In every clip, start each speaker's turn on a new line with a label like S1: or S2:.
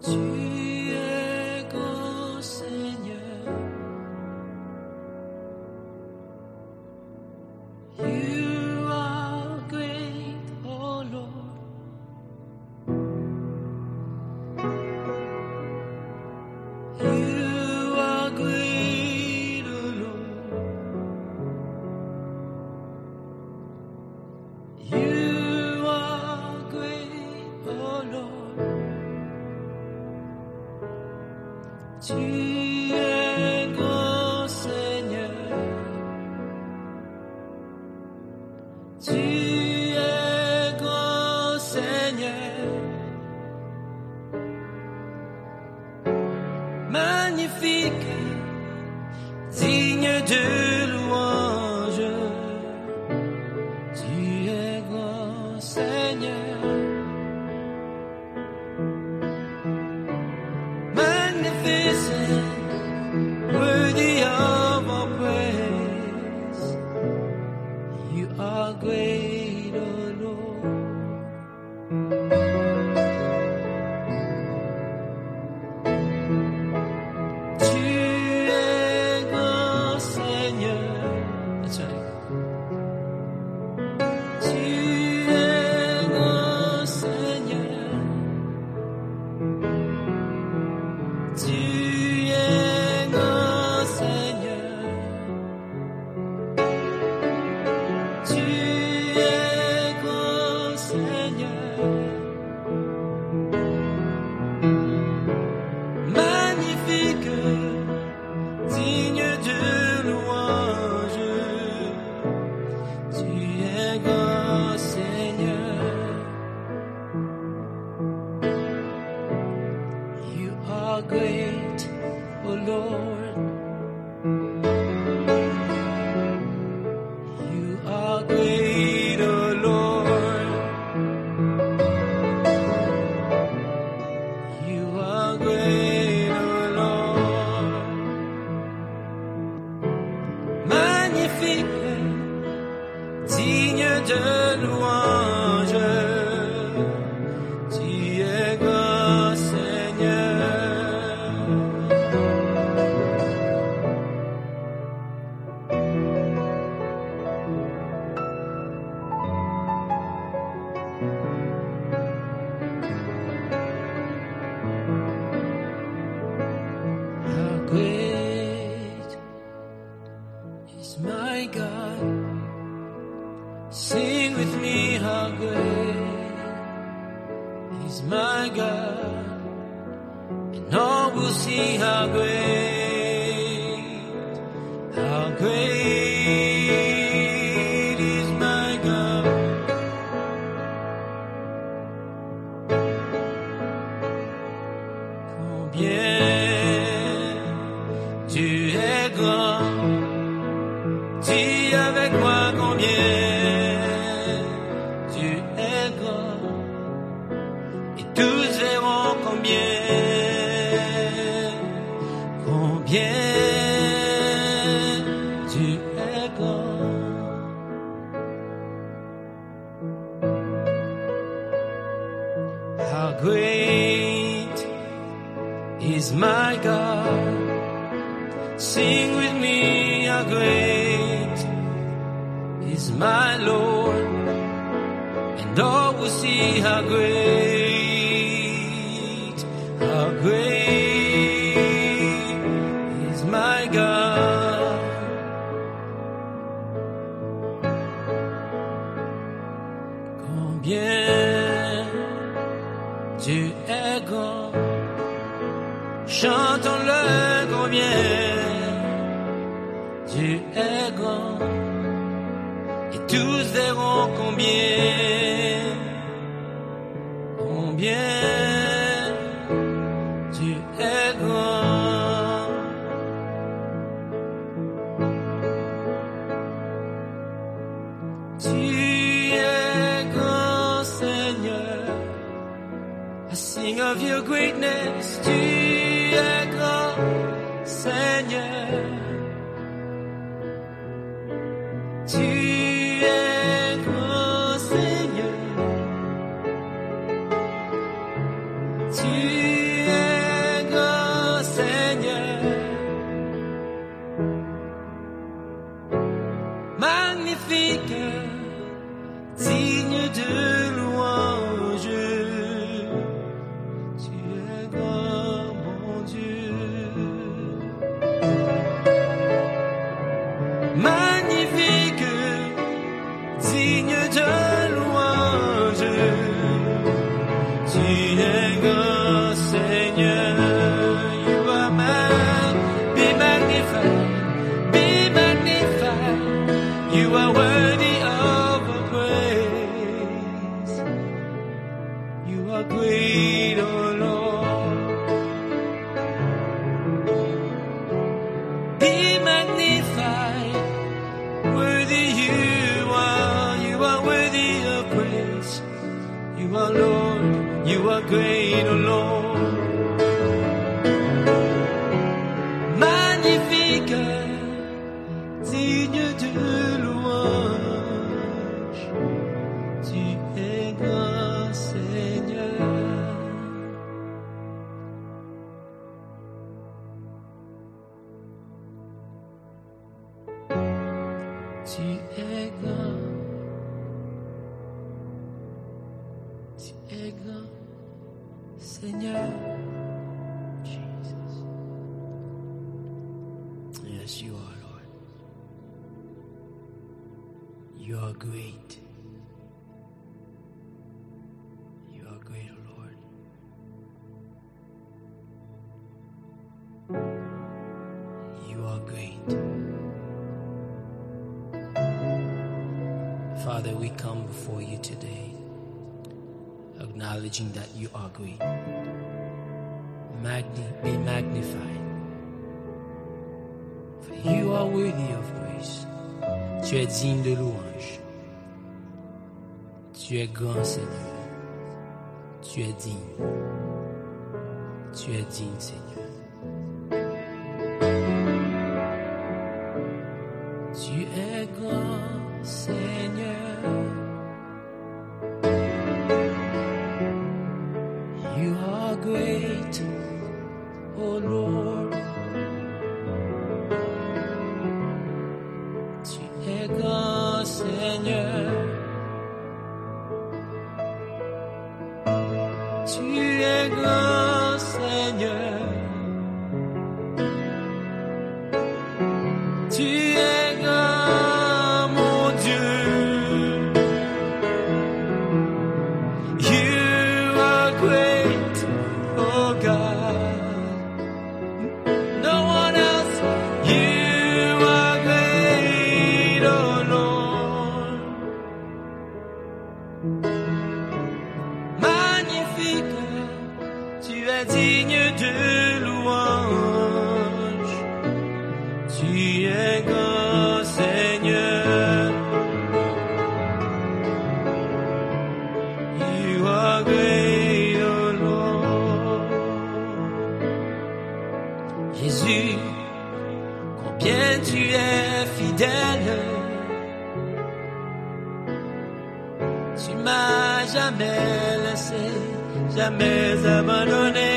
S1: Tu de louange. Tu es grand, mon Dieu. Magnifique, digne de louange. Tu es grand, Seigneur. You are man. Be magnified. Be magnified. You are worthy of our praise. You are great, oh Lord. Be magnified. Worthy you are worthy of praise. You are Lord. You are great, oh Lord. Magnifique, digne de louange. Tu es grand, Seigneur. Tu es grand. Tu es grand, Seigneur. Jesus. Yes, you are, Lord. You are great. You are great, oh Lord. You are great. Father, we come before you today, acknowledging that you are great. Be magnified. For you are worthy of praise. Tu es digne de louange. Tu es grand, Seigneur. Tu es digne. Tu es digne, Seigneur. Tu es grand, Seigneur. You are great, oh Lord. Tu es grand, Seigneur. Tu es grand, Seigneur. Tu es grand, mon Dieu. You are great, oh God. No one else. You are great, oh Lord. Magnifique, tu es digne de louange. Tu es grand, Seigneur. You are great, oh Lord. Jésus, combien tu es fidèle. Tu m'as jamais laissé, jamais abandonné.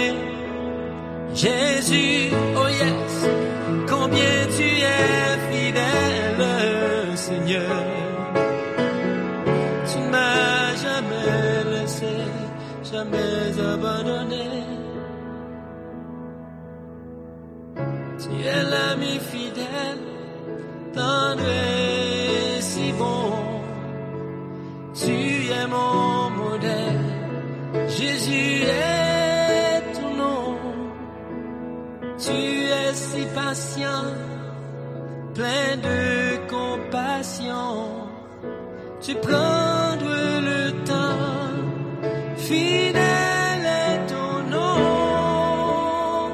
S1: Jésus, oh yes, combien tu es fidèle, Seigneur. Tu m'as jamais laissé, jamais abandonné. Tu es l'ami fidèle, tendre et si bon. Tu es mon modèle, Jésus est ton nom. Tu es si patient, plein de compassion. Tu prends le temps, fidèle est ton nom.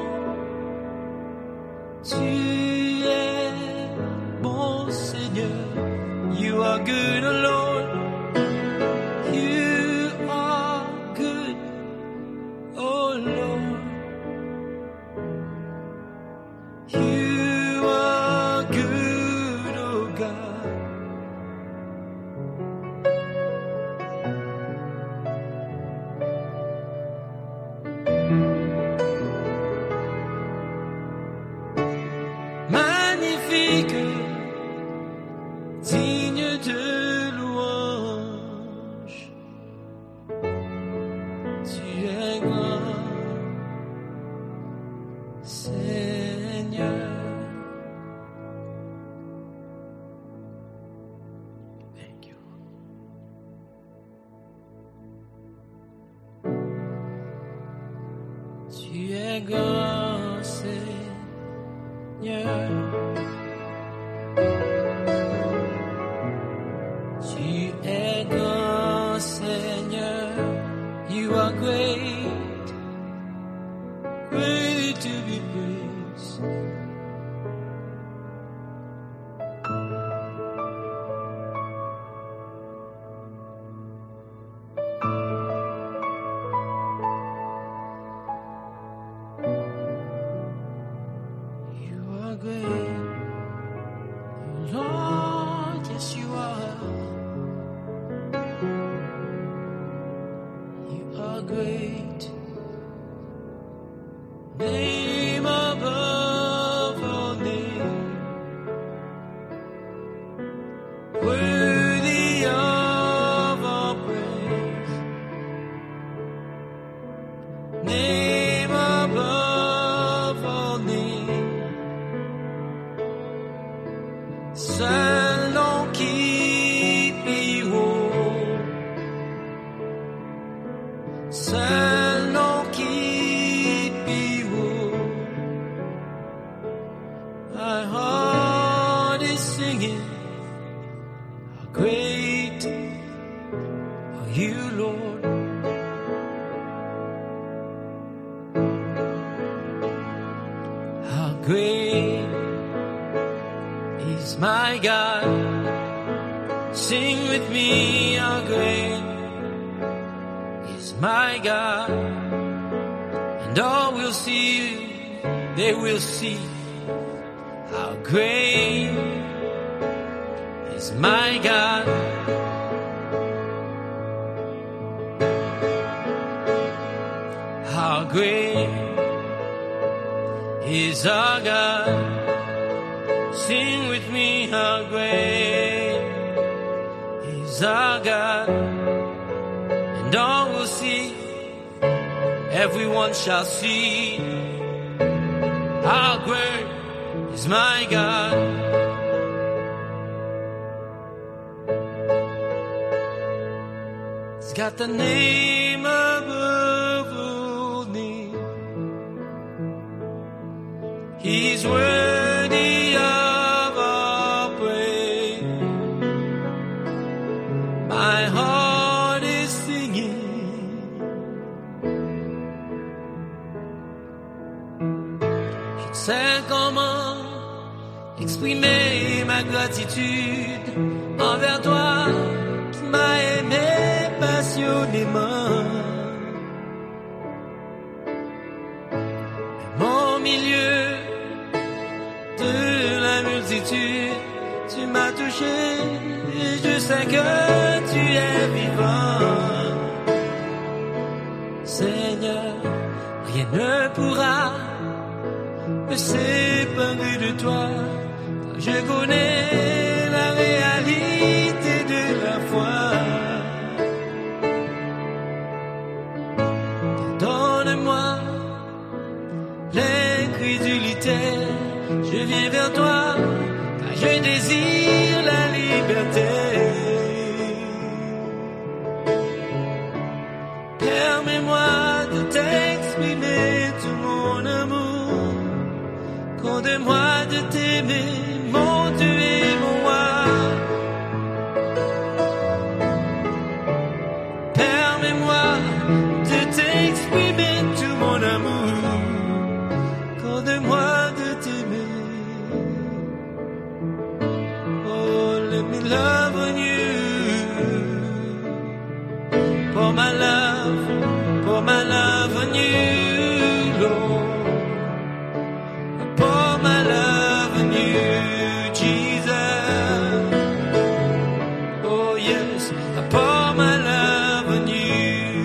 S1: Tu es bon, Seigneur. You are good, oh Lord. You are good, oh Lord. You are good, oh God. Tu es grand, Seigneur. Tu es grand, Seigneur. You are great, great to be praised. Great, Lord, yes you are. You are great. Name above all name, worthy of all praise. Name above all name. Seul nom qui est haut, seul nom qui est haut. My heart is singing, how great are you, Lord. How great is my God. Sing with me, how great is my God. And all will see, they will see how great is my God. How great is our God. Sing with me, how great is our God. And all will see, everyone shall see, how great is my God. He's got the name above all names. He's worthy of our praise. My heart is singing. Je ne sais comment exprimer ma gratitude envers toi qui m'as aimé passionnément. Même au milieu de la multitude, tu m'as touché et je sais que tu es vivant. Seigneur, rien ne pourra me séparer de toi. Je connais la réalité de la foi. Donne-moi l'incrédulité. Je viens vers toi, car je désire la liberté. Permets-moi de t'exprimer tout mon amour. Condamne-moi de t'aimer, mon Dieu et mon roi. Permets-moi de t'exprimer tout mon amour. Condamne-moi de t'aimer. Oh, let me love on you. Pour my love on you, Lord. Pour my love on you, Jesus. Oh yes, pour my love on you.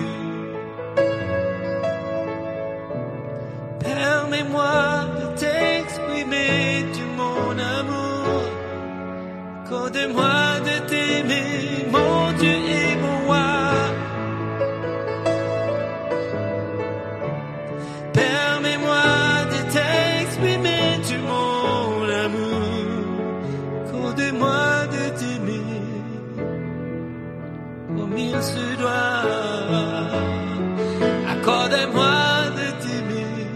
S1: Permets-moi de t'exprimer tout mon amour. Condamne-moi de t'aimer, mon Dieu et mon roi. Permets-moi de t'exprimer tout mon amour. Condamne-moi de t'aimer comme il se doit. Accorde-moi de t'aimer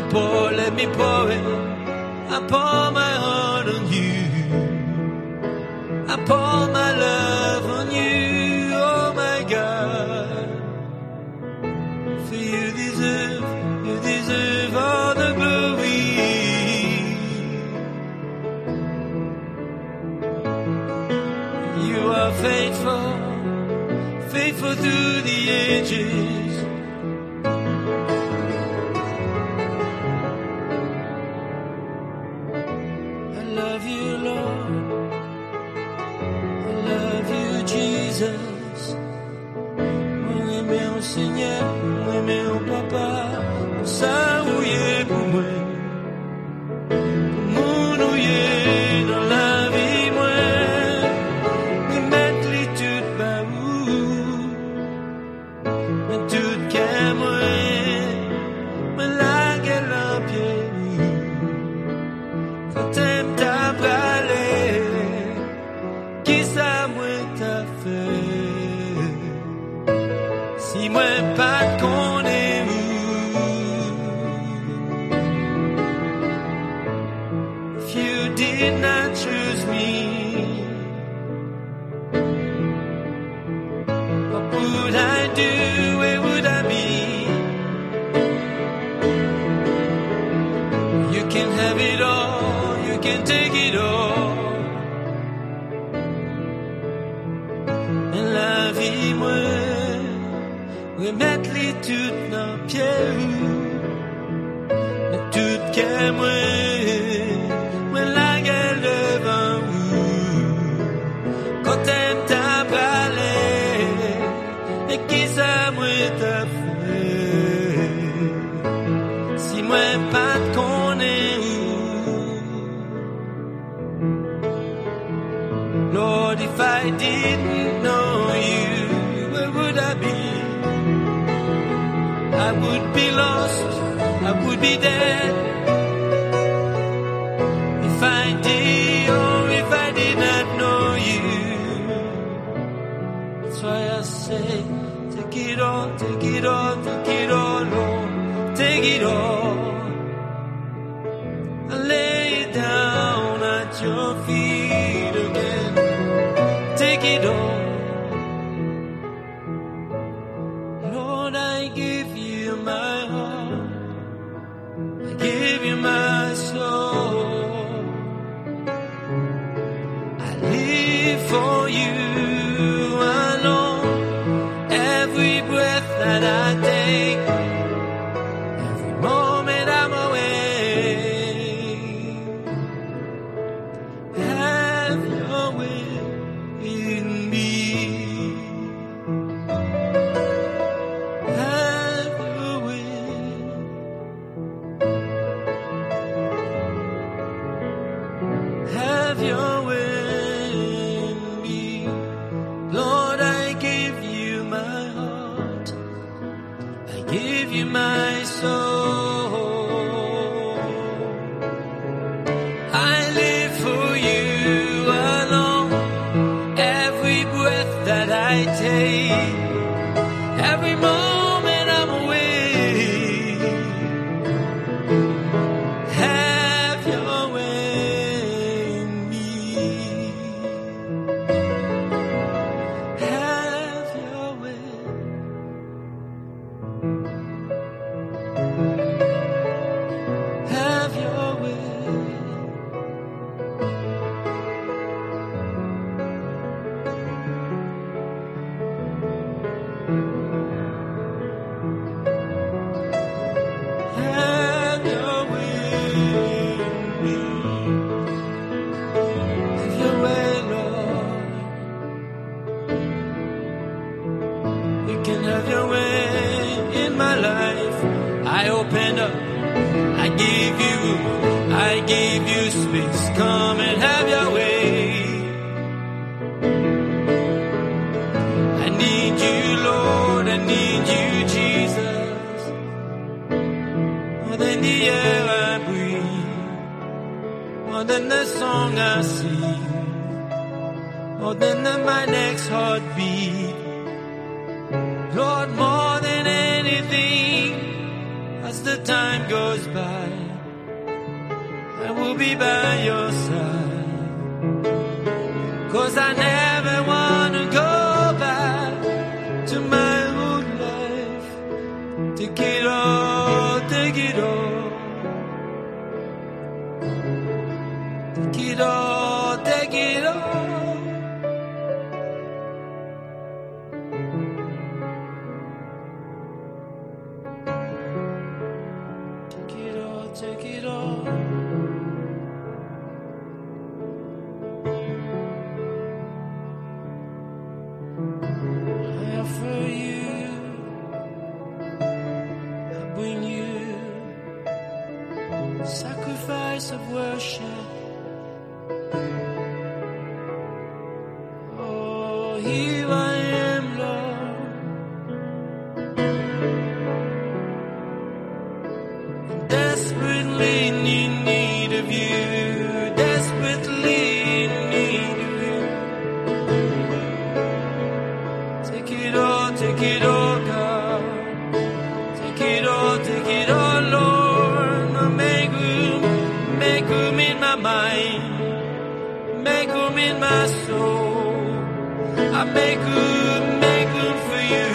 S1: let me pour it. I pour my heart on you. I pour my love on you, oh my God. For you deserve all the glory. You are faithful, faithful through the ages. I love you, Lord. I love you, Jesus. Moi, aimer au Seigneur, moi, aimer au Papa. Pour ça, ouillé pour moi. Pour mon ouillé dans la vie, moi. Me mettre les toutes bas où. Me toutes qu'à moi. Me la gueule en pied. Quand t'aimes ta bralée. Qui ça moi t'a fait? Si moi pas de connais où. If you did not choose me, what would I do? Where would I be? You can have it all, you can take it all. La vie, moi, oui, mettre les toutes dans pieds, mais toutes qu'à moi, moi, la gueule devant vous. Quand t'aimes ta bralée, et qui ça, moi, t'a fait? Si moi, pas de connais où. Lord, if I didn't know you, where would I be? I would be lost, I would be dead. If I did, or if I did not know you. That's why I say, take it all, take it all, take it all, Lord, take it all. I lay it down at your feet again. Take it all. Lord, I give you my heart. I give you my soul. I live for you alone. Every breath that I take, every moment I'm away. Have your way in me. Have your way. Have your way in me. Lord, I give you my heart. I give you my soul. I live for you alone. Every breath that I take, every moment I'm away. Have your way in me. Have your way. Have your way. Have your way in me. Have your way, Lord. You can have your way in my life. I open up. I give you space. Come and have your way. I need you, Lord. I need you, Jesus. More than the air I breathe, more than the song I sing, more than my next heartbeat. Lord, more than anything, as the time goes by, I will be by your side. 'Cause I never wanna go back to my old life. Take it all, take it all. Take it all, take it all. Take it all, take it all. I offer you, I bring you sacrifice of worship. Oh, here I am, Lord. Desperately in need of you. Desperately in need of you. Take it all, God. Take it all, Lord. Make room in my mind. Make room in my soul. I make room for you.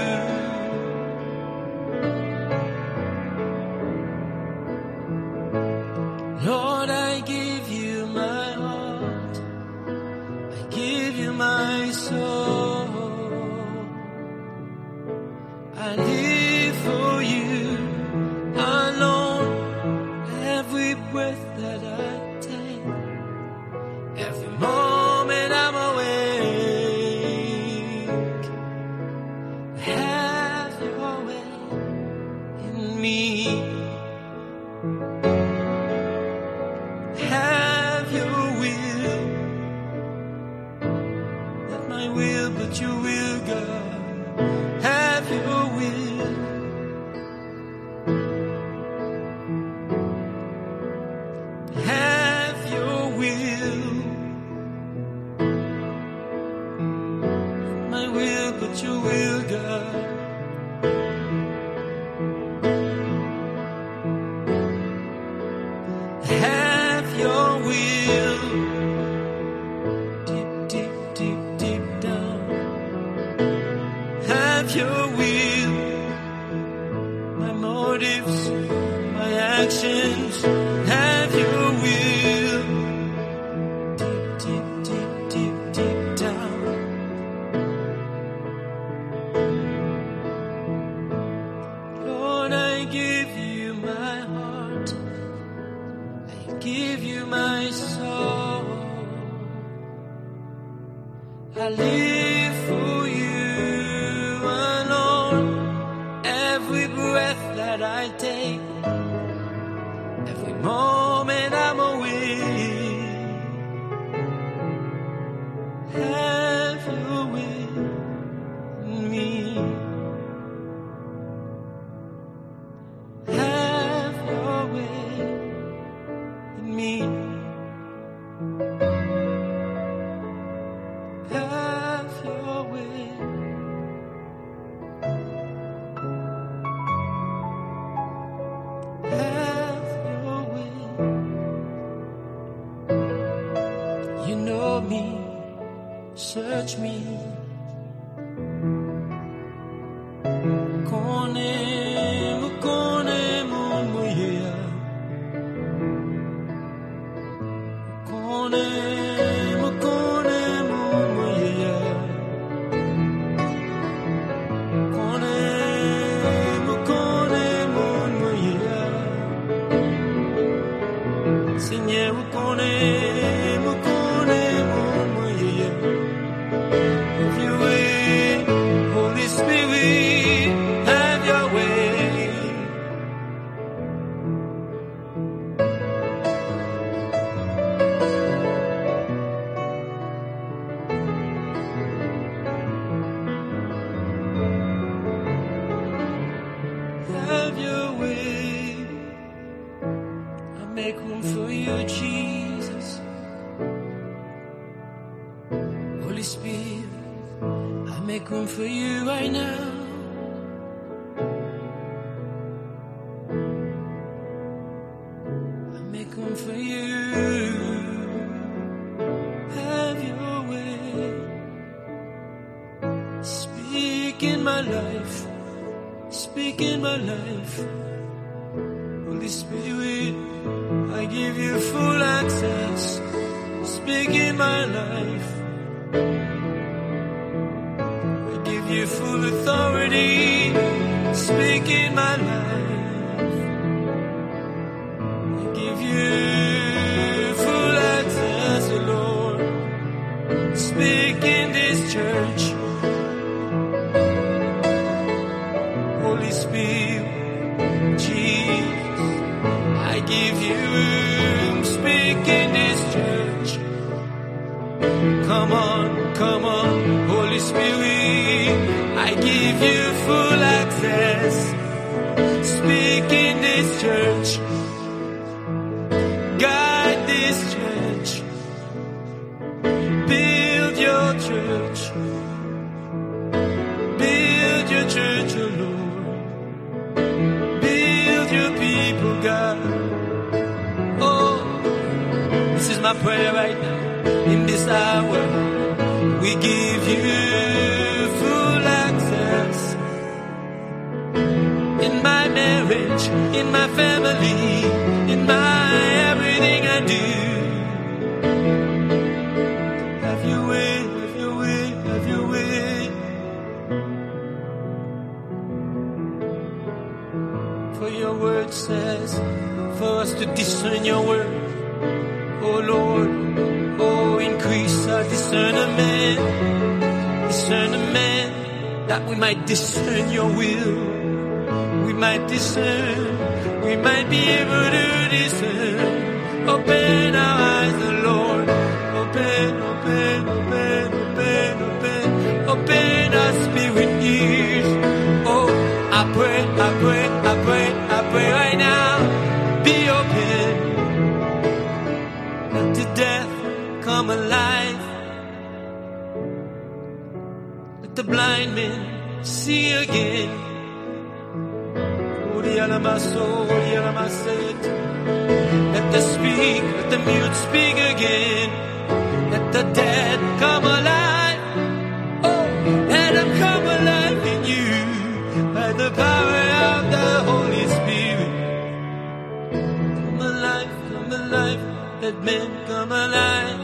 S1: Lord, I give you my heart. I give you my soul. I live for you alone. Every breath that I take, every moment I'm awake, have your way in me. Have your will, not my will, but your will, God. Have your will. Have your will, not my will, but your will, God. Have your will, deep, deep, deep, deep down. Have your will, my motives, my actions. Have your will, deep, deep, deep, deep, deep down. Lord, I give you my heart. I give you my soul. I live for you alone. Every breath that I take, every moment I'm awake, have your way in me. Have your way in me. Have your way. Have your way. You know me, search me. Kone muya. Kone muya. Kone muya. Sinye kone muya. Have your way, Holy Spirit, have your way. Have your way. I make room for you, Jesus. Holy Spirit, I make room for you right now. Speak in my life. Speak in my life. Holy Spirit, I give you full access. Speak in my life. I give you full authority. Speak in my life. I give you full access, Lord. Speak in this church. Holy Spirit, Jesus, I give you room. Speak in this church. Come on, Holy Spirit, I give you full access. Speak in this church. Guide this church. Build your church. Build your church, oh Lord. Build your people, God. Oh, this is my prayer right now. In this hour, we give you full access. In my marriage, in my family, in my everything I do. Have your way, have your way, have your way. For your word says, for us to discern your word. Oh Lord, oh increase our discernment, that we might discern your will. We might discern, we might be able to discern. Open our eyes, the Lord. Open, open, open, open, open. Open our spirit ears. Oh, I pray, I pray, I pray, I pray right now. Be open. Let the deaf come alive. Let the blind men see again. Let the mute speak again. Let the dead come alive. Oh, let them come alive in you by the power of the Holy Spirit. Come alive, come alive. Let men come alive.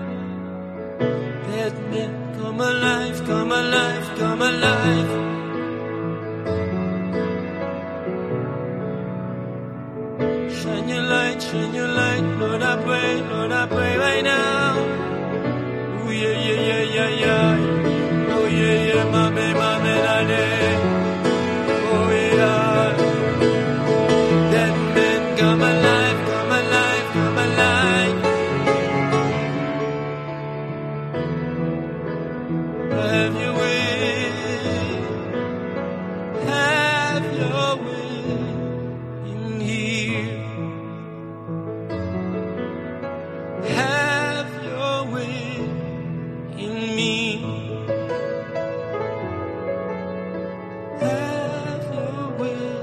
S1: Let men come alive, come alive, come alive. Shine your light, Lord I pray right now. Oh yeah, yeah, yeah, yeah, yeah. Oh yeah, yeah, mame, lade. Oh yeah. Let men come alive, come alive, come alive. Have your way. Have your way in here. Have your way in me. Have your way.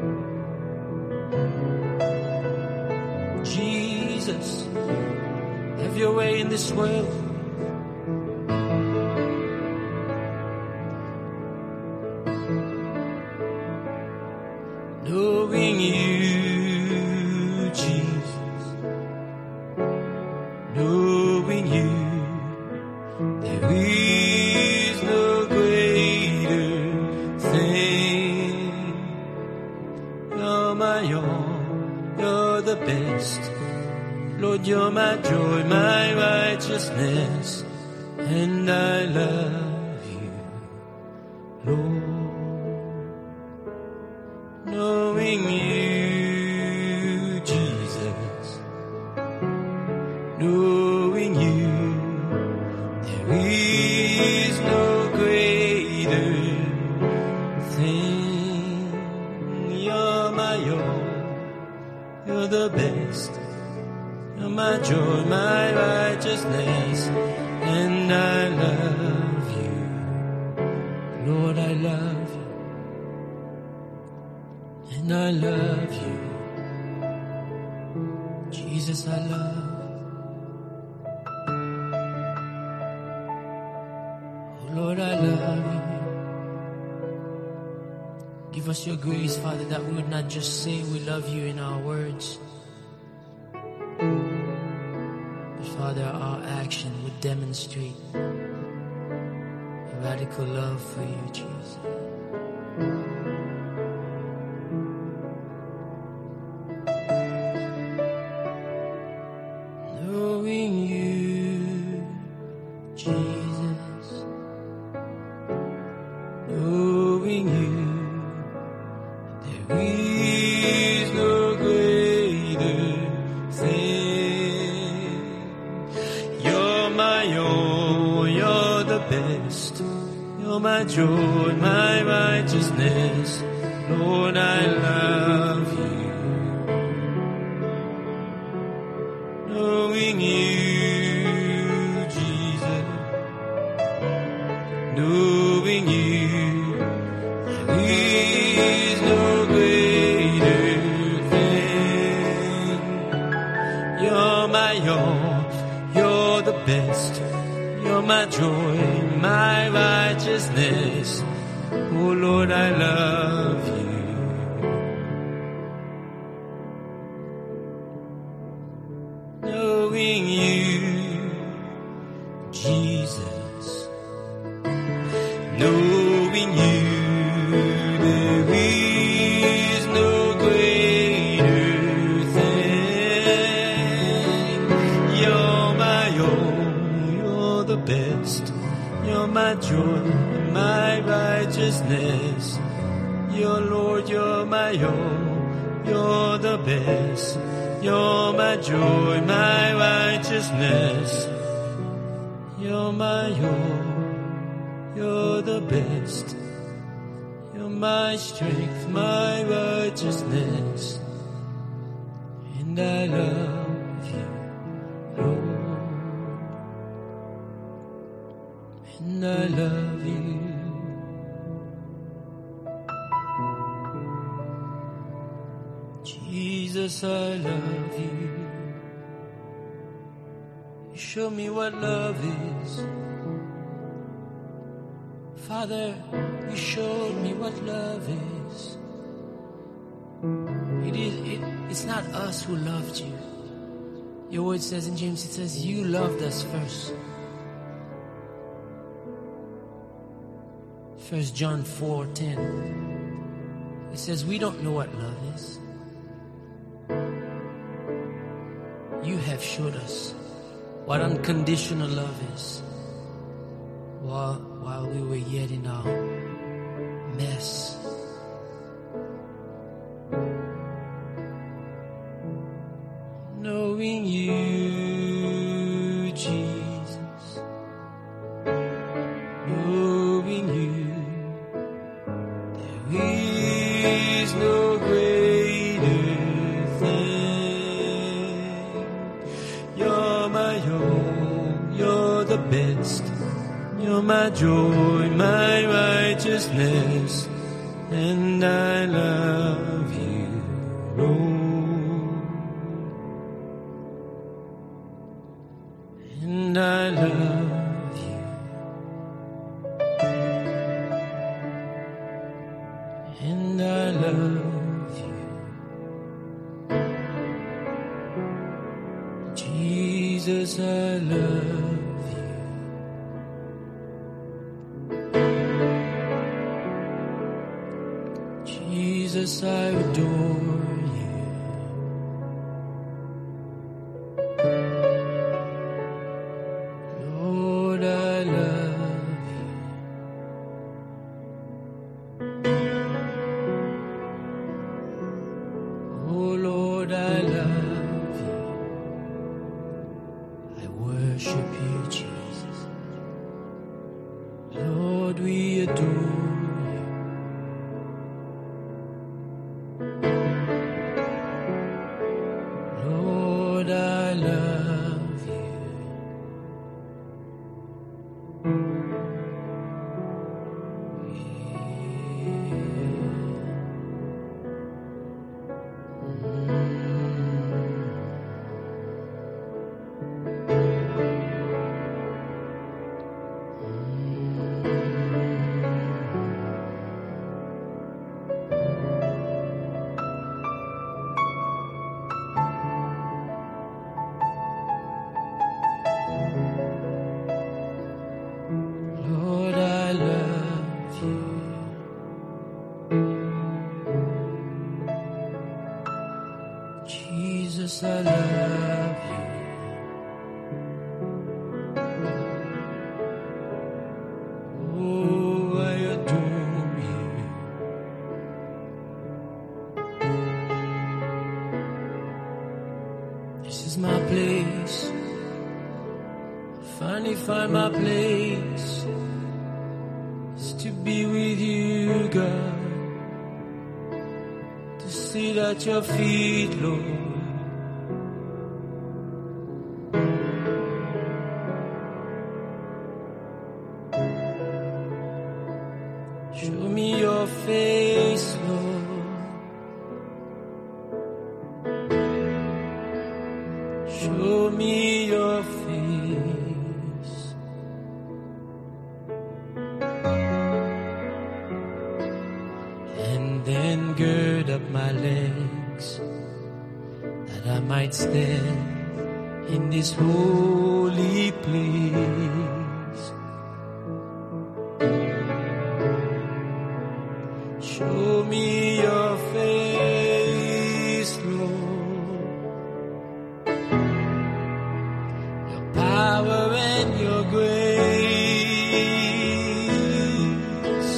S1: Jesus, have your way in this world. Knowing you, Jesus. Knowing you, there is no greater thing. You're my all, you're the best. Lord, you're my joy, my righteousness, and I love you, Lord. Knowing you, Jesus. Knowing you, there is no greater thing. You're my all, you're the best. You're my joy, my righteousness, and I love you. Lord, I love you, and I love you. Jesus, I love you. Lord, I love you.
S2: give us your grace, Father, that we would not just say we love you in our words, but Father, our action would demonstrate a radical love for you, Jesus. Knowing you, Jesus, knowing you, there is no greater thing. You're my own, you're the best. You're my joy, my righteousness. Lord, I love you. Knowing you, Jesus, knowing you, there is no greater thing. You're my all, you're the best. You're my joy, my righteousness. Oh Lord, I love you. Knowing you, Jesus, knowing you, there is no greater thing. You're my all, you're the best. You're my joy, my righteousness. You're Lord, you're my all, you're the best. You're my joy, my righteousness. You're my all, you're the best. You're my strength, my righteousness. And I love you, Lord. And I love you. Jesus, I love you. You show me what love is. Father, you showed me what love is. It's not us who loved you. Your word says in James, it says you loved us first. 1 John 4:10. It says we don't know what love is. You have showed us what unconditional love is while we were yet in our mess. Knowing you, Jesus, knowing you, there is no greater thing. You're my all, you're the best. You're my joy, my righteousness, and I love you, Lord. And I love you. And I love you. Jesus, I love you. Jesus, I adore you. Lord, I love you. Oh Lord, I love you. I worship you, Jesus. Lord, we adore you. Lord, I love you. finally find my place is to be with you, God, to sit at your feet, Lord. Show me your face, Lord. Show me your face. And then gird up my legs, that I might stand in this holy place. Show me your face, Lord, your power and your grace.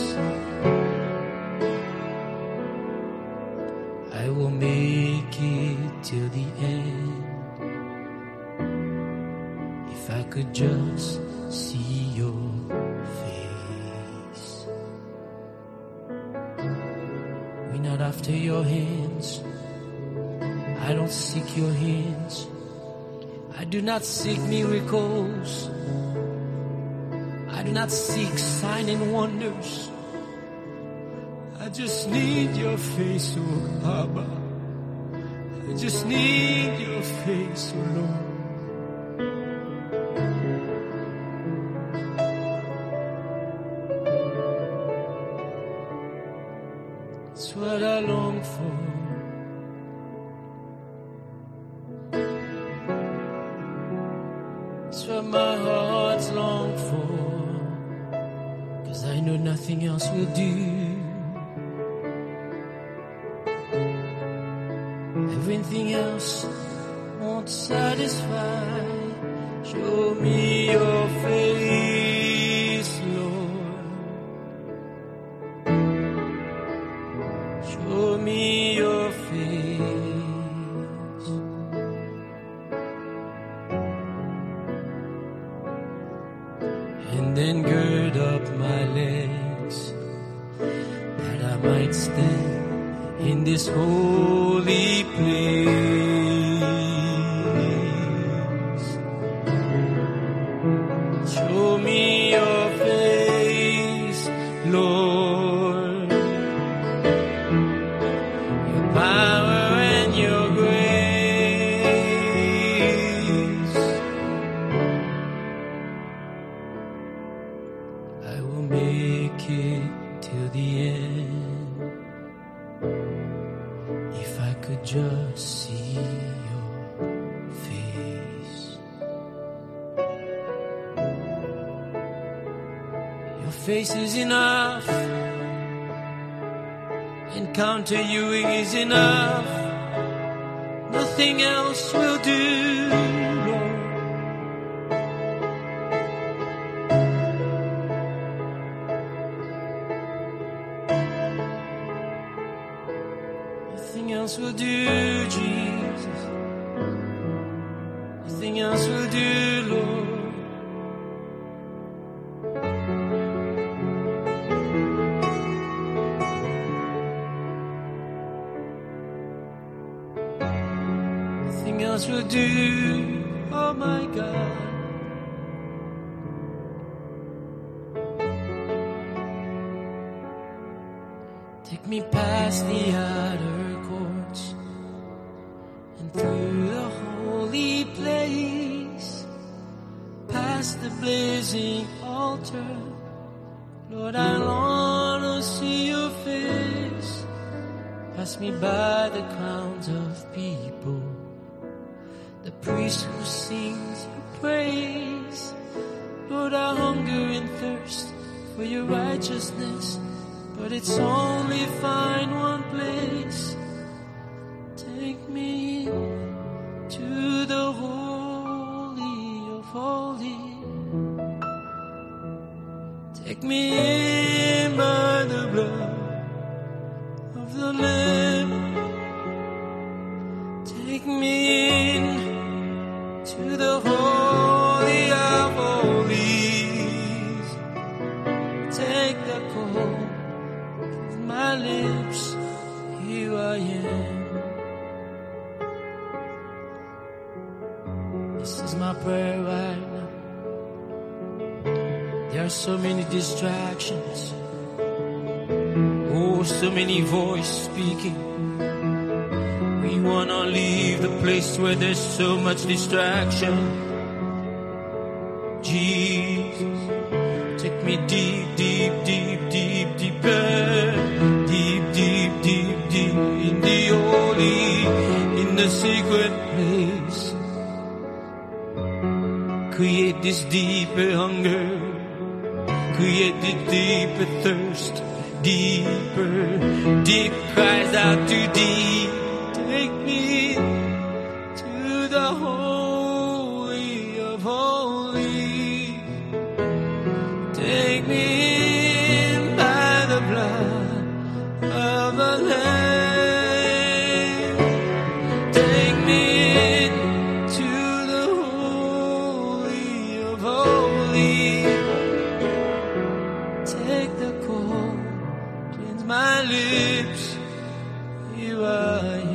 S2: I will make it till the end, if I could just see your face. We're not after your hands, I don't seek your hands. I do not seek miracles, I do not seek signs and wonders. I just need your face, oh Abba. I just need your face, oh Lord. It's what I long for. It's what my heart's long for. 'Cause I know nothing else will do. Everything else won't satisfy. Show me your face, Lord. Show me your face. And then gird up my legs, that I might stand in this holy place. Show me your face, Lord, your power and your grace. I will make it till the end, if I could just see your face. Your face is enough. Encounter you is enough. Nothing else will do, Lord. Nothing else will do, Jesus. Nothing else will do, Lord. Nothing else will do, oh my God. Take me past the outer courts and through the holy place, past the blazing altar. Lord, I long to see your face. Pass me by the crowds of people, the priest who sings your praise. Lord, I hunger and thirst for your righteousness, but it's only find one place. Take me in to the holy of holies. Take me in by the blood of the Lamb. Take me in to the holy of holies. the cold from my lips. Here I am. This is my prayer right now. There are so many distractions. Oh, so many voices speaking. We wanna leave the place where there's so much distraction. Jesus, take me deep, deep, deep, deep, deeper. Deep, deep, deep, deep in the holy, in the secret place. Create this deeper hunger. Create this deeper thirst. Deeper, deep cries out to deep. Take me to the holy of holies. Take me in by the blood of the Lamb. Take me in to the holy of holies. Take the cold, cleanse my lips. Here I am.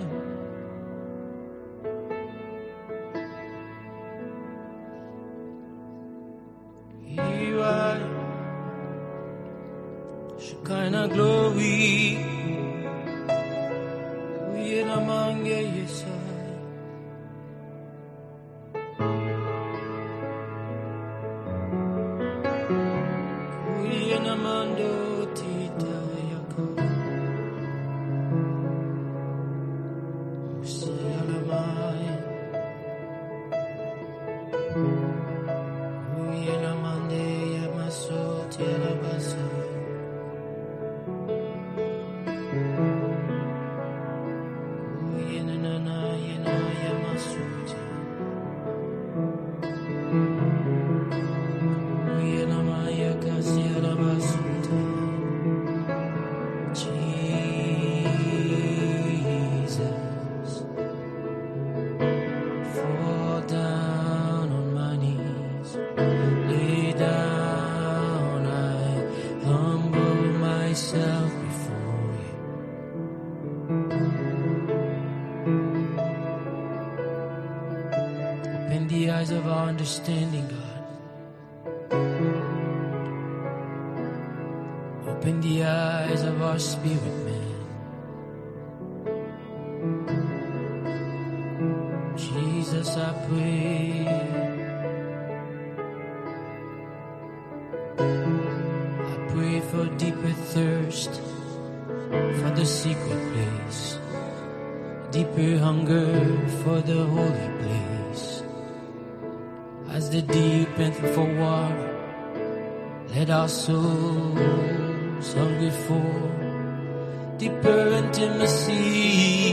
S2: Here I am. Shekinah glory. We in among yes. We in amando tita yako. Usialamaya. We in amande yamaso tialabasa. We in anana yena yamasuti. We in amaya kasialabasuta. Jesus, fall down on my knees, lay down, I humble myself before you. Open the eyes of our understanding, God. Open the eyes of our spirit, man. Jesus, I pray. I pray for deeper thirst for the secret place, deeper hunger for the holy place. As the deep pant for water, let our souls hunger for deeper intimacy.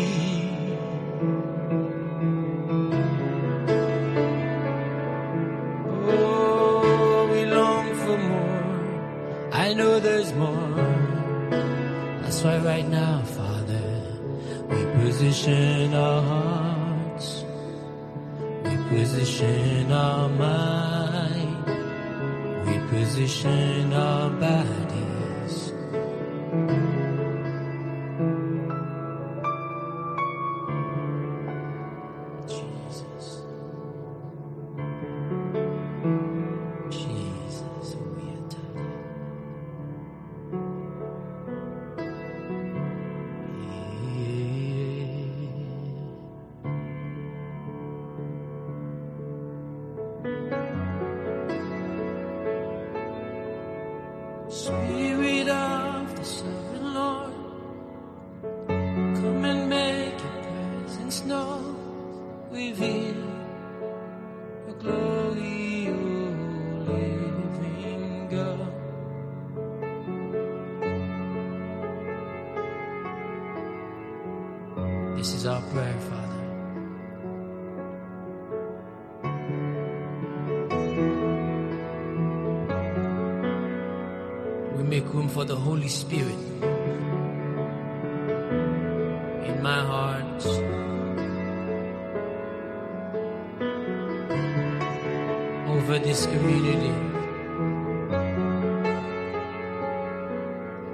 S2: Oh, we long for more. I know there's more. That's why right now, Father, we position our hearts, we position our mind, we position our bodies. Jesus, Jesus, we adore Spirit of the Sovereign Lord, come and make your presence known. Reveal your glory, O living God. This is our prayer, Father. We make room for the Holy Spirit in my heart, over this community.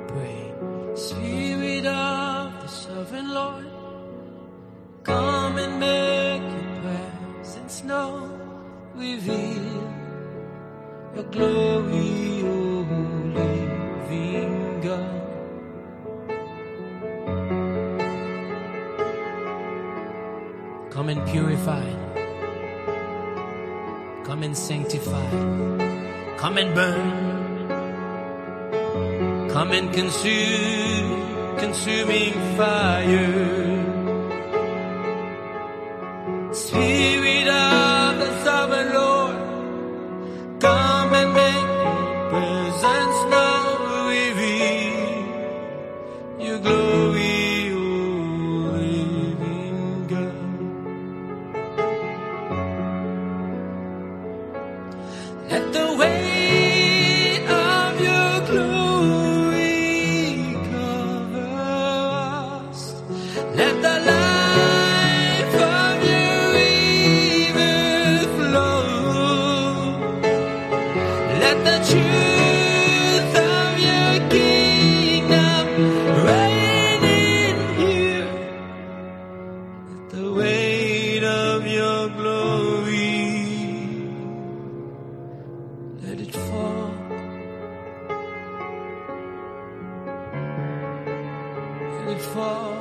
S2: pray. Spirit of the sovereign Lord, come and make your presence known. Reveal your glory, O living God. Come and purify. Come and sanctify. Come and burn. Come and consume, consuming fire. Spirit of the sovereign Lord, come and make your presence known. Reveal your glory, O living God. Let the weight of your glory cover us. Let the life of your river flow. Let the truth of your kingdom reign in here. Let the weight of your glory, let it fall. Let it fall.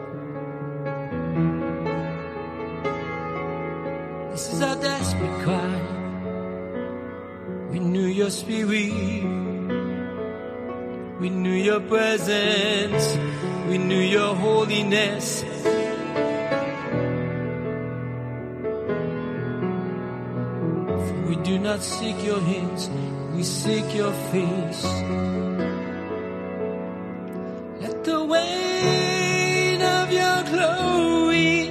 S2: This is our desperate cry. Renew your spirit. Renew your presence. Renew your holiness. For we do not seek your hands, we seek your face. Let the weight of your glory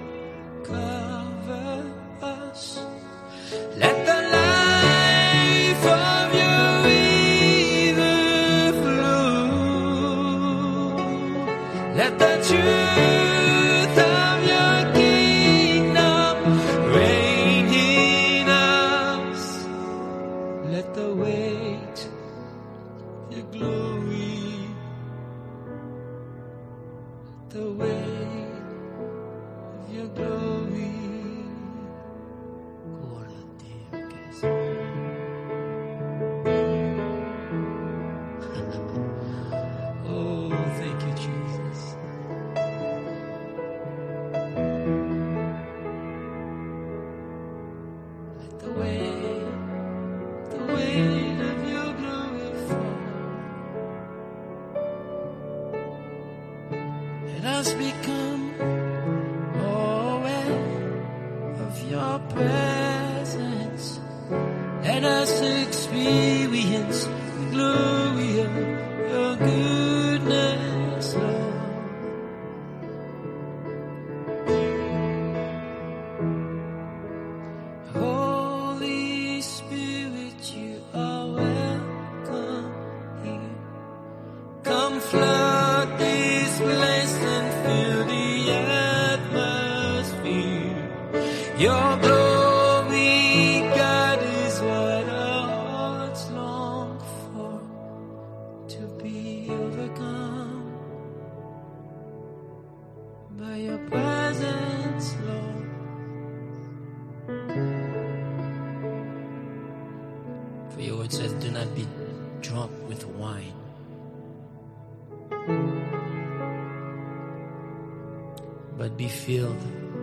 S2: cover us. Let the life of your river flow. Let the truth of your kingdom reign in us. Let the weight of your glory, the weight of your glory. Gloria a Dio, che oh, thank you, Jesus. Let the weight of your glory fall. Let us become aware of your presence. Let us experience the glory of your goodness, Lord. Holy Spirit, you are welcome here. Come flood this place and fill the atmosphere. Your glory, God, is what our hearts long for, to be overcome by your presence, Lord. For your word says, do not be drunk with wine, but be filled.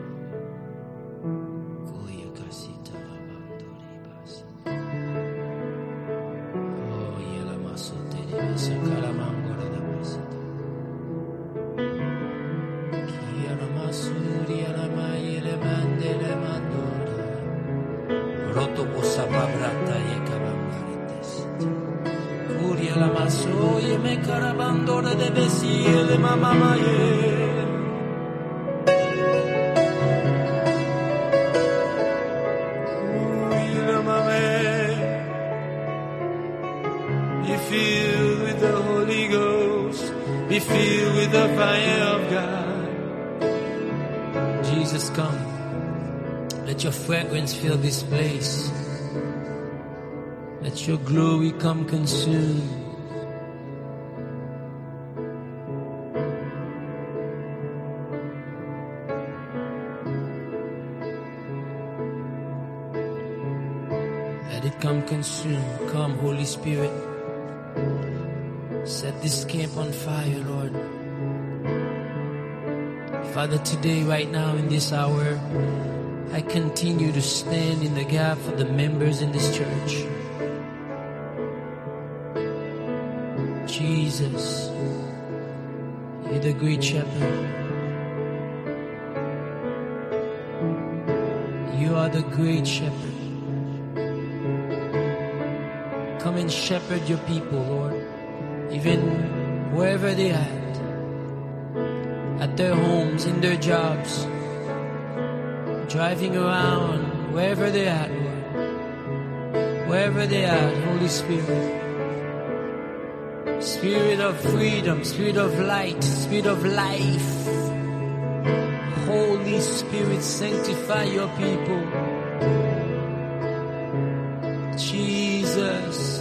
S2: La masoye me carabandora de besiele mamá Be filled with the Holy Ghost. Be filled with the fire of God. Jesus, come. Let your fragrance fill this place. Let your glory come consume. Let it come consume. Come, Holy Spirit. Set this camp on fire, Lord. Father, today, right now, in this hour, I continue to stand in the gap for the members in this church. Jesus, you're the great shepherd. You are the great shepherd. Come and shepherd your people, Lord, even wherever they are at their homes, in their jobs, driving around, wherever they are, Lord. Wherever they are, Holy Spirit. Spirit of freedom, Spirit of light, Spirit of life. Holy Spirit, sanctify your people. Jesus.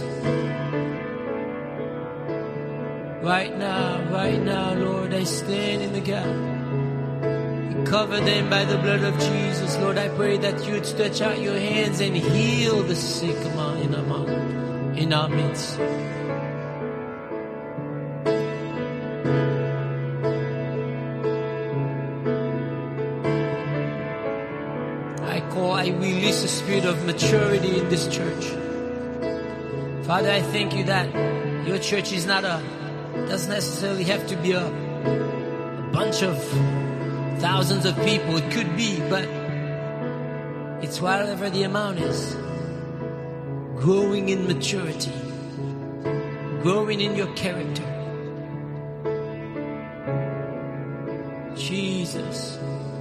S2: Right now, Lord, I stand in the gap. Cover them by the blood of Jesus. Lord, I pray that you would stretch out your hands and heal the sick in our midst. I release a spirit of maturity in this church. Father, I thank you that your church is doesn't necessarily have to be a bunch of thousands of people. It could be, but it's whatever the amount is. Growing in maturity, growing in your character. Jesus.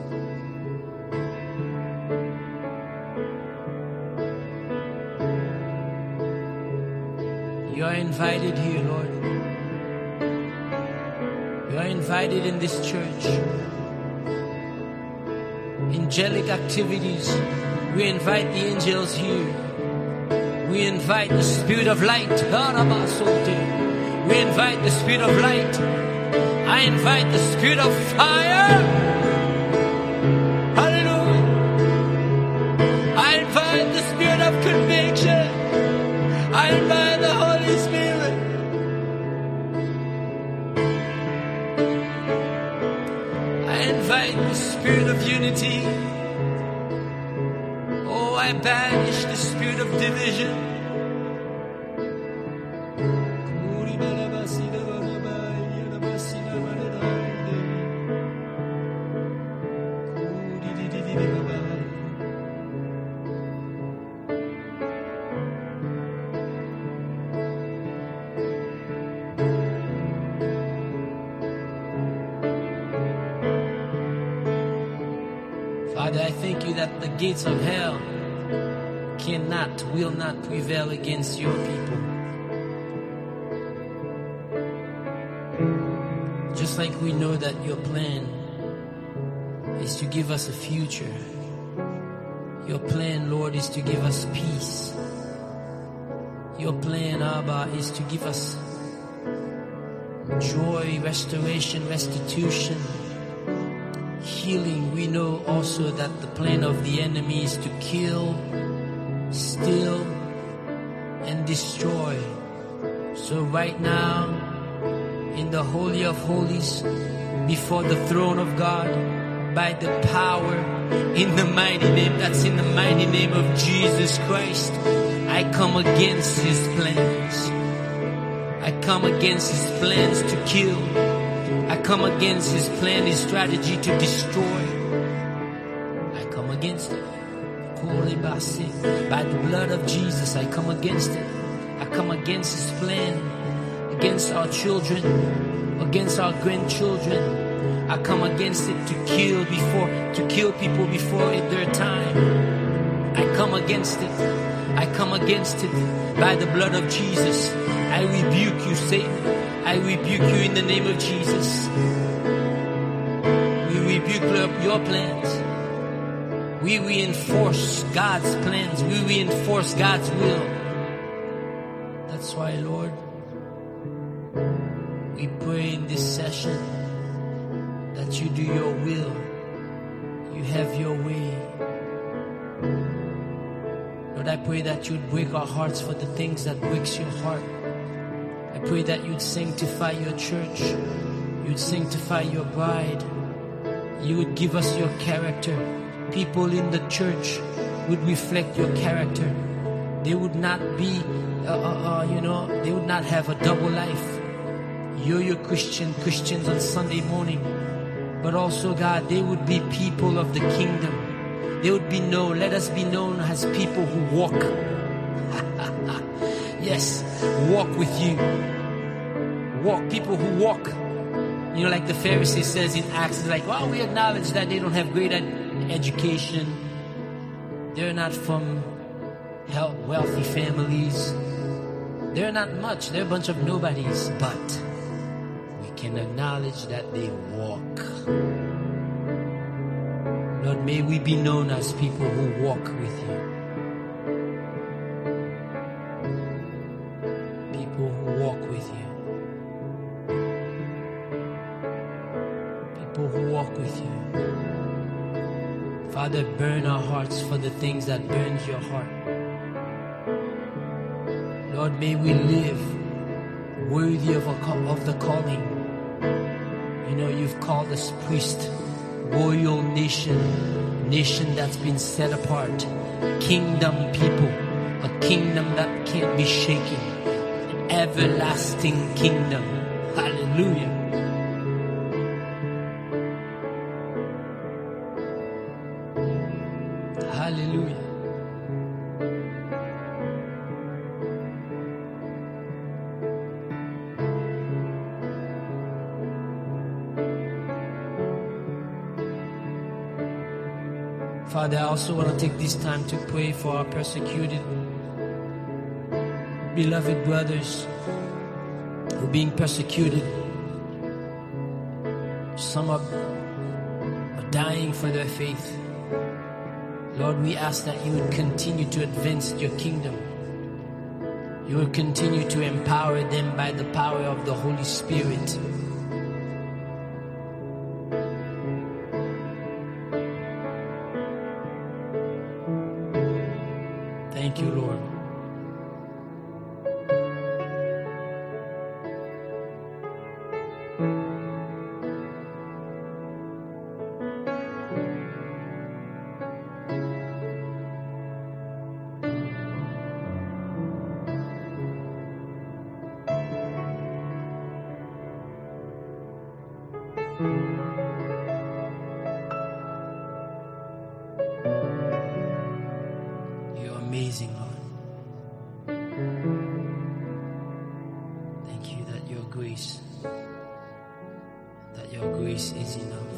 S2: You are invited here, Lord. You are invited in this church. Angelic activities. We invite the angels here. We invite the Spirit of light. We invite the Spirit of light. I invite the Spirit of fire. Hallelujah. I invite the Spirit of conviction. I invite the Holy Spirit. I invite the Spirit of unity. Oh, I banish the spirit of division. Father, I thank you that the gates of hell will not prevail against your people. Just like we know that your plan is to give us a future. Your plan, Lord, is to give us peace. Your plan, Abba, is to give us joy, restoration, restitution, healing. We know also that the plan of the enemy is to kill, steal, and destroy. So right now, in the Holy of Holies, before the throne of God, by the power, in the mighty name of Jesus Christ, I come against his plans. I come against his plans to kill. I come against his plan, his strategy to destroy. I come against it. By the blood of Jesus, I come against it. I come against his plan, against our children, against our grandchildren. I come against it to kill people before their time. I come against it. I come against it by the blood of Jesus. I rebuke you, Satan. I rebuke you in the name of Jesus. We rebuke your plans. We reinforce God's plans. We reinforce God's will. That's why, Lord, we pray in this session that you do your will. You have your way. No Lord, I pray that you'd break our hearts for the things that breaks your heart. I pray that you'd sanctify your church. You'd sanctify your bride. You would give us your character. People in the church would reflect your character. They would not be, they would not have a double life. You're Christians on Sunday morning. But also, God, they would be people of the kingdom. They would be known. Let us be known as people who walk. Yes, walk with you. Walk, people who walk. You know, like the Pharisee says in Acts, it's like, well, we acknowledge that they don't have great education. They're not from wealthy families. They're not much. They're a bunch of nobodies. But we can acknowledge that they walk. Lord, may we be known as people who walk with you. People who walk with you. People who walk with you. Father, burn our hearts for the things that burns your heart. Lord, may we live worthy of the calling. You know, you've called us priest, royal nation that's been set apart, kingdom people, a kingdom that can't be shaken, an everlasting kingdom. Hallelujah. Hallelujah. Father, I also want to take this time to pray for our persecuted, beloved brothers who are being persecuted. Some are dying for their faith. Lord, we ask that you would continue to advance your kingdom. You will continue to empower them by the power of the Holy Spirit. Thank you, Lord. You're amazing, Lord. Thank you that your grace is enough.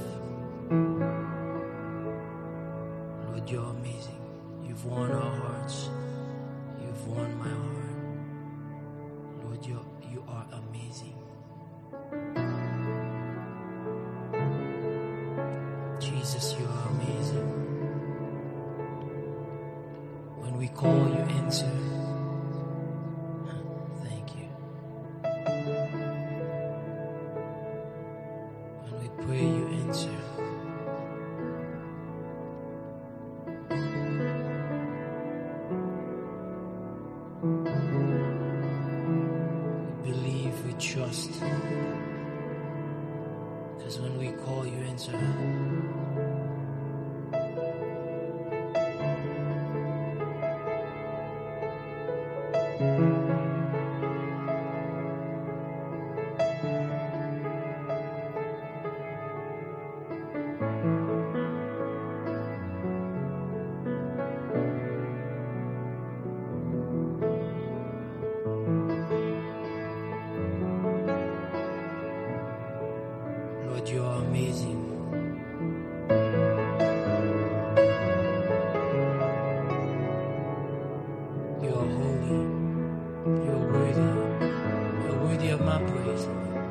S2: Lord, you're amazing. You've won our hearts. You've won my heart. Lord, you are amazing. Jesus, you are amazing. When we call, you answer. Thank you. When we pray, you answer. We believe, we trust. Because when we call, you answer. Lord, you are amazing. You are holy. You are worthy. You are worthy of my praise.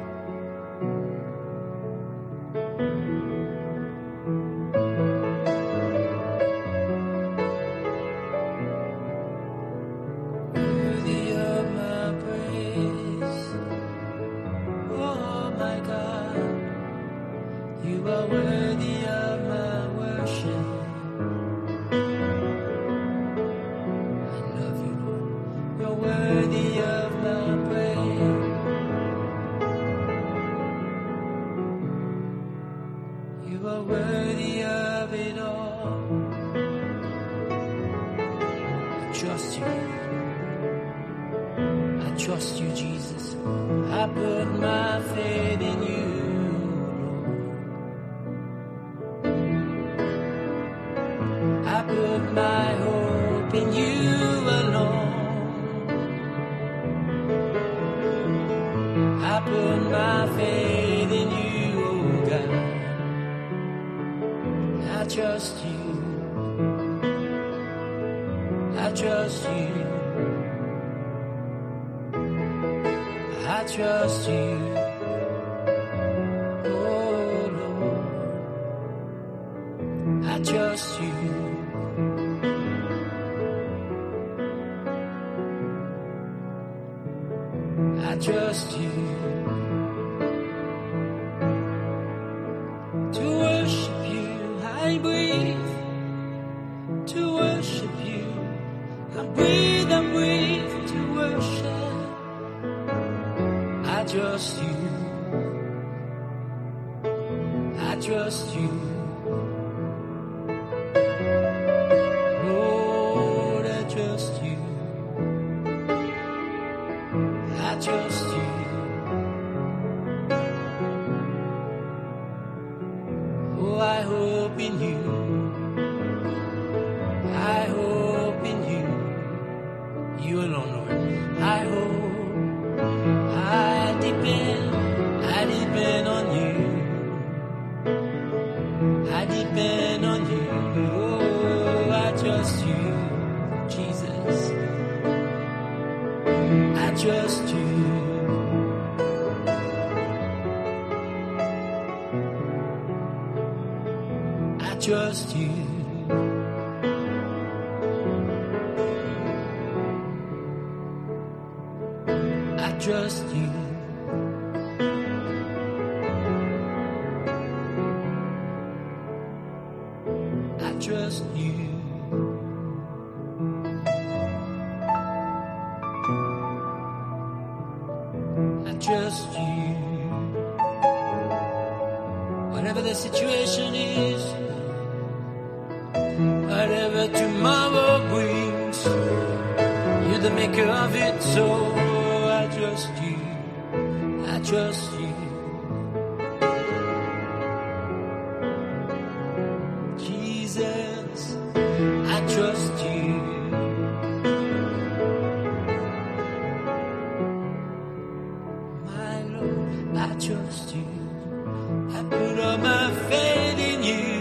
S2: Worthy of my praise. Oh my God. You are worthy of my worship. worthy of it all. I trust you. I trust you, Jesus. I put my faith in you, Lord. I put my hope in you alone. I put my faith in you, oh God. I trust you. I trust you. I trust you. Oh Lord. I trust you. I trust you. To worship you, I breathe. To worship you, I breathe to worship. I trust you. I trust you. Lord, I trust you. I trust you. Oh, I hope in you. I hope in you. You alone, Lord. I hope. I depend on you. I depend on you. Oh, I trust you, Jesus. I trust you. I trust you. I trust you. I trust you. I trust you. Whatever the situation is, whatever tomorrow brings, you're the maker of it, so I trust you. I trust you. Jesus, I trust you. My Lord, I trust you. I put all my faith in you.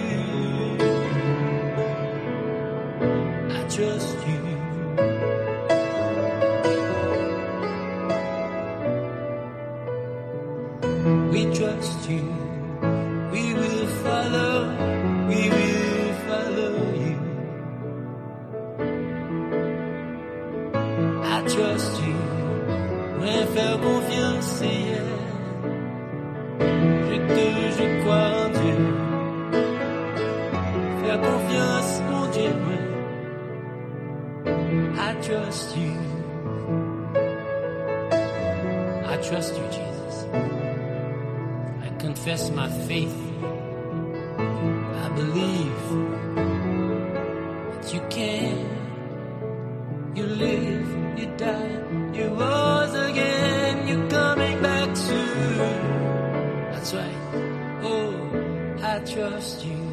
S2: I trust you. We trust you. We will follow. We will follow you. I trust you. Ouais, faire confiance, yeah. Je crois en Dieu. Faire confiance, mon Dieu, ouais. I trust you. I trust you, Jesus. I confess my faith. I believe that you can. You live, you died, you rose again, you're coming back soon. That's right. Oh, I trust you.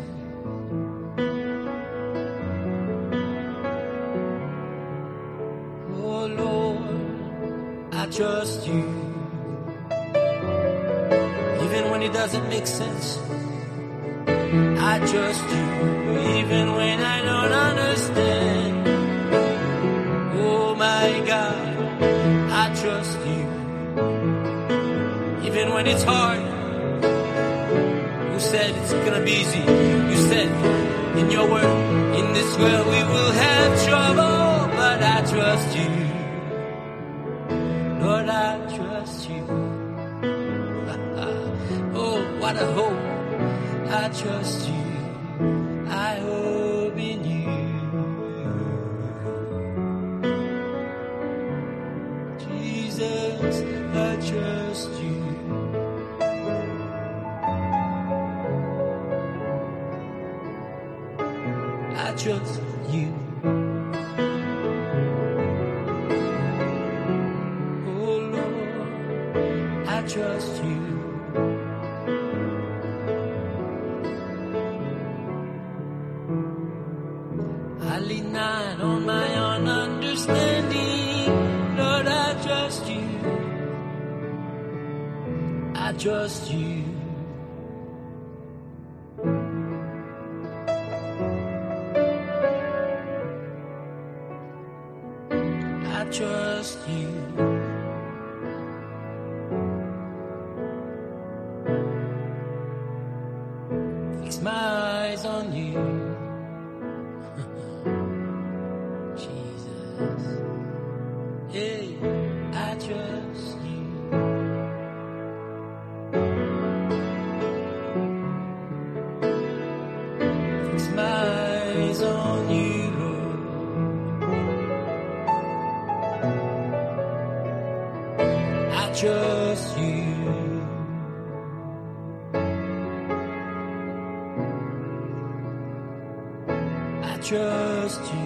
S2: Oh Lord, I trust you. Even when it doesn't make sense, I trust you. Even when I don't understand, oh my God, I trust you. Even when it's hard, you said it's gonna be easy. You said in your word, in this world we will have trouble, but I trust you. Lord, I trust you. Oh, what a hope. I trust you. I hope in you. Jesus, I trust you. I trust you. I lean not on my own understanding, Lord, I trust you. I trust you. I trust you. Fix my eyes on you. Jesus. Hey, I trust you. Fix my eyes on you, Lord. I trust you. I trust you.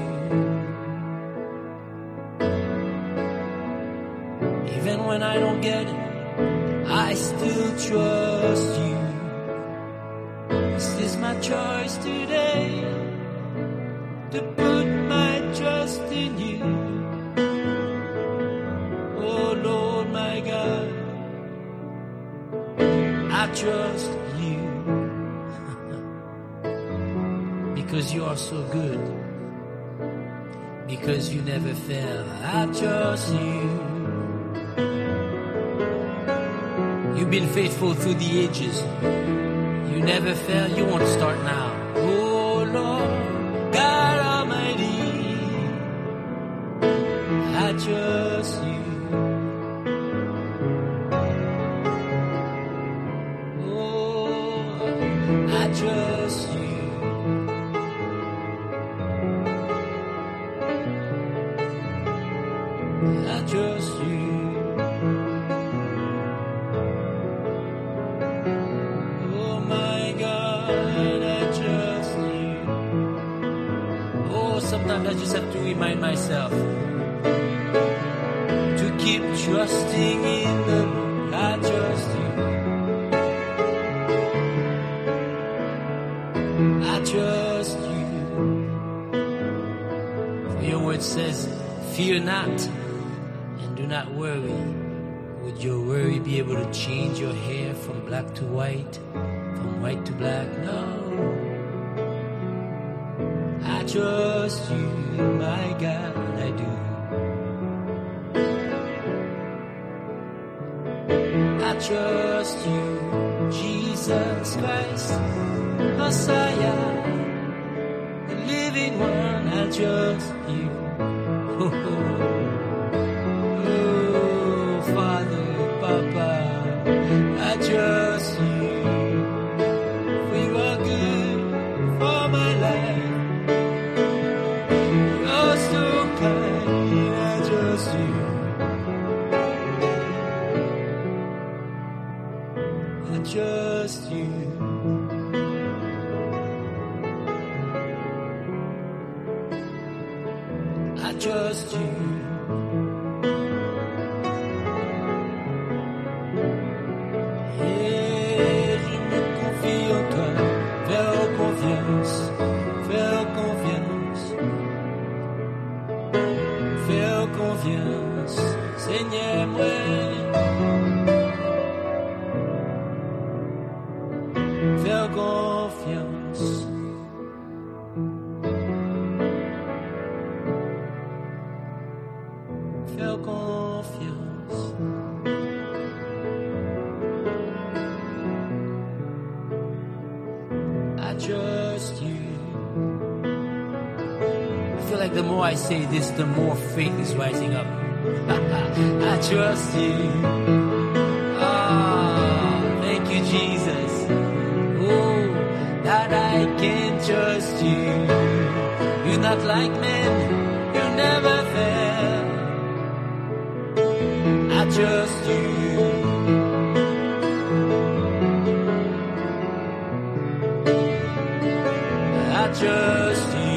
S2: Even when I don't get it, I still trust you. This is my choice today, to put my trust in you. Oh Lord, my God, I trust you. Because you are so good, because you never fail. I trust you. You've been faithful through the ages. You never fail, you won't start now. Oh Lord, God Almighty, I trust you. Oh, I trust you. I trust you. Oh my God, I trust you. Oh, sometimes I just have to remind myself to keep trusting in the Lord. I trust you. I trust you. For your word says, fear not. Do not worry. Would your worry be able to change your hair from black to white, from white to black? No. I trust you, my God, I do. I trust you, Jesus Christ, Messiah, the living one. I trust you. Oh, Father, Papa, I trust you. For you are good for my life. You're so kind, I trust you. I trust you. I trust you. Seigneur, moi, faire confiance. Faire confiance. I trust you. I feel like the more I say this, the more faith is rising up. I trust you. Ah, thank you, Jesus. Oh, that I can trust you. You're not like men, you never fail. I trust you. I trust you.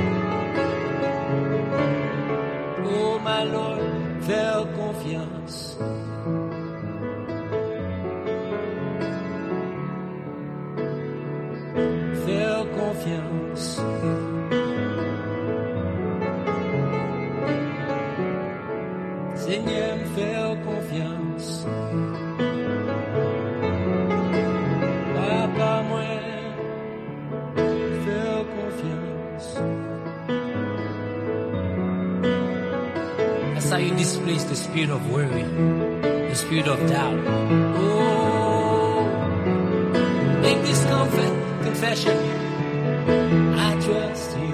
S2: Oh, my Lord, fais confiance. Faire confiance. Seigneur, me faire confiance. Papa, moi, faire confiance. That's how you displace the spirit of worry, the spirit of doubt. Oh, make this confession. I trust you.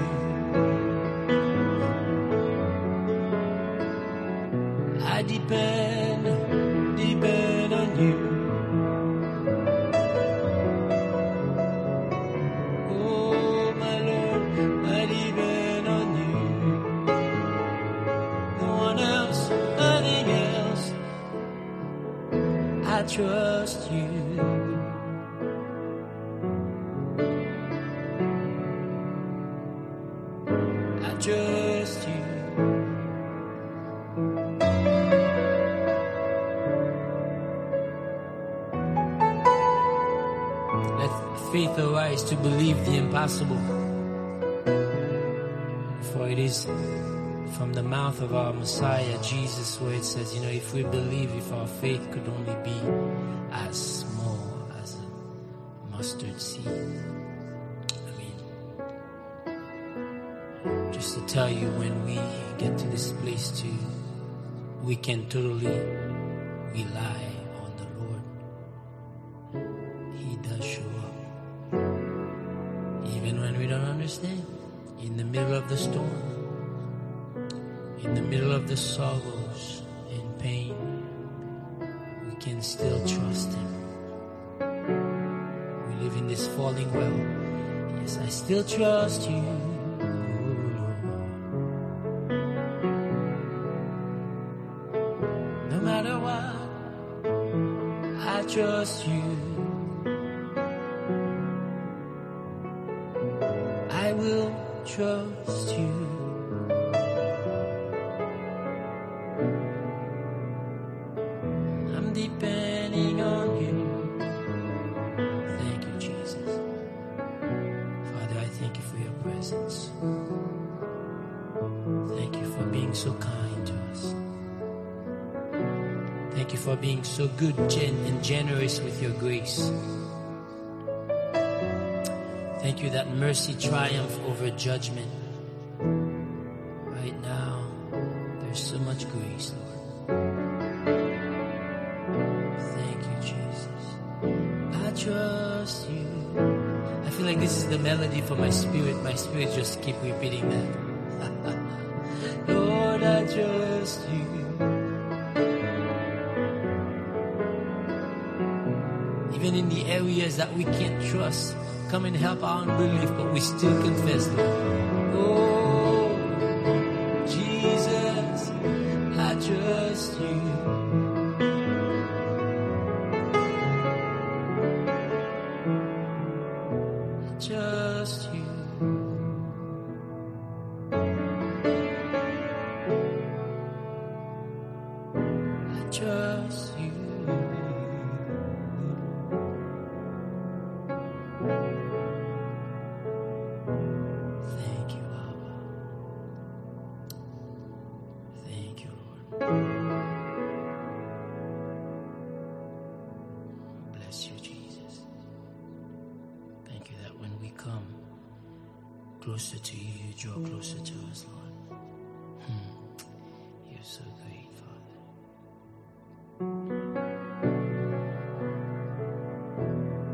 S2: I depend on you. Oh, my Lord, I depend on you. No one else, nothing else. I trust you. I trust you. Faith arise to believe the impossible. For it is from the mouth of our Messiah, Jesus, where it says, if we believe, if our faith could only be as small as a mustard seed. Just to tell you, when we get to this place too, we can totally rely on the Lord. He does show up. Even when we don't understand, in the middle of the storm, in the middle of the sorrows and pain, we can still trust Him. We live in this falling world. Yes, I still trust you. No matter what, I trust you. I will trust you. I'm depending on you. Thank you, Jesus. Father, I thank you for your presence. Thank you for being so kind to us. Thank you for being so good and generous with your grace. Thank you that mercy triumphs over judgment. Right now, there's so much grace, Lord. Thank you, Jesus. I trust you. I feel like this is the melody for my spirit. My spirit just keep repeating that. Lord, I trust you. Even in the areas that we can't trust, come and help our unbelief, but we still confess, Lord. Oh, Jesus, I trust you. I trust you. I trust you. Thank you, Abba. Thank you, Lord. Bless you, Jesus. Thank you that when we come closer to you, you draw closer to us, Lord.